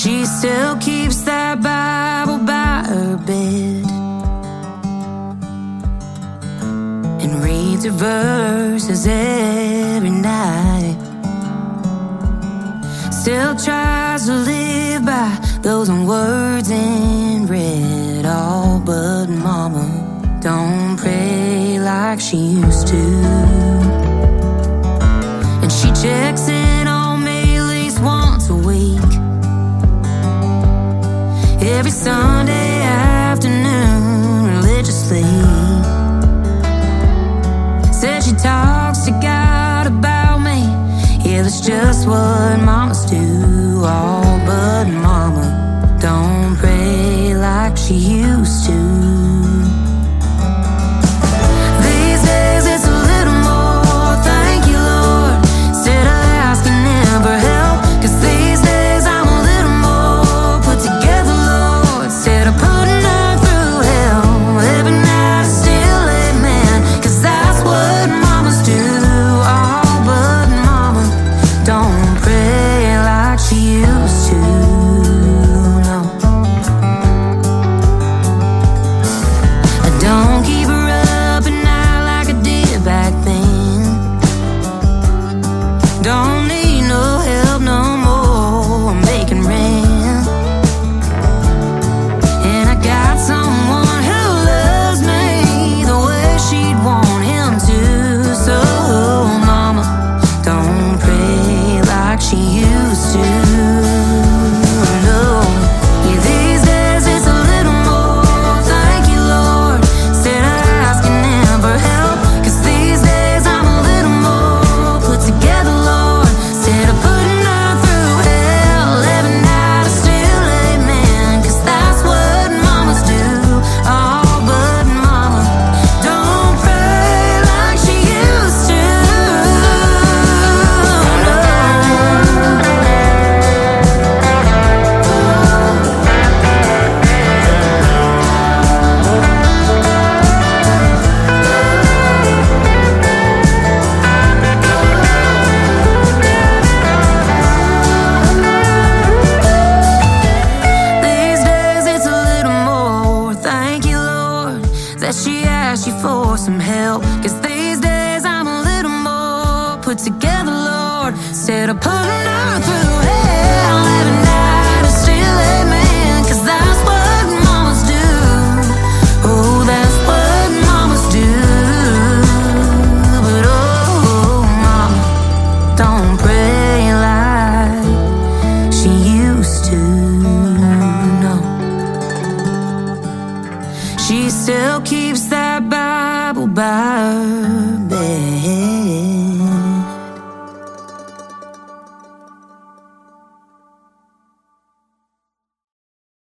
She still keeps that Bible by her bed and reads her verses every night. Still tries to live by those words in red. Oh, but mama don't pray like she used to. And she checks in on me at least once a week, every Sunday afternoon religiously. Said she talks to God about me. Yeah, that's just what mamas do. Oh, but mama don't pray like she used to. These days it's a little more, thank you Lord, instead of asking never help. 'Cause these days I'm a little more put together, Lord, instead of putting her through hell. Every night I still amen, 'cause that's what mamas do. Oh, but mama don't pray like she used to, no. I don't keep her up at night like I did back then. Don't need no help no more, I'm making rent. And I got someone who loves me the way she'd want him to. So mama don't pray like she used to, no. Yeah, these days it's a little more, thank you Lord, instead of asking never help. 'Cause these days I'm a little more put together, Lord, instead of putting her through hell. Every night I still amen, 'cause that's what mamas do. Oh, but mama don't pray like she used to, no. These days it's a little more, thank you Lord, that she asked you for some help. 'Cause these days I'm a little more put together, Lord, instead of putting her through hell. Every night I still amen, 'cause that's what mamas do. Oh, that's what mamas do. But oh, mama don't pray like she used to, no. She still keeps that Bible by her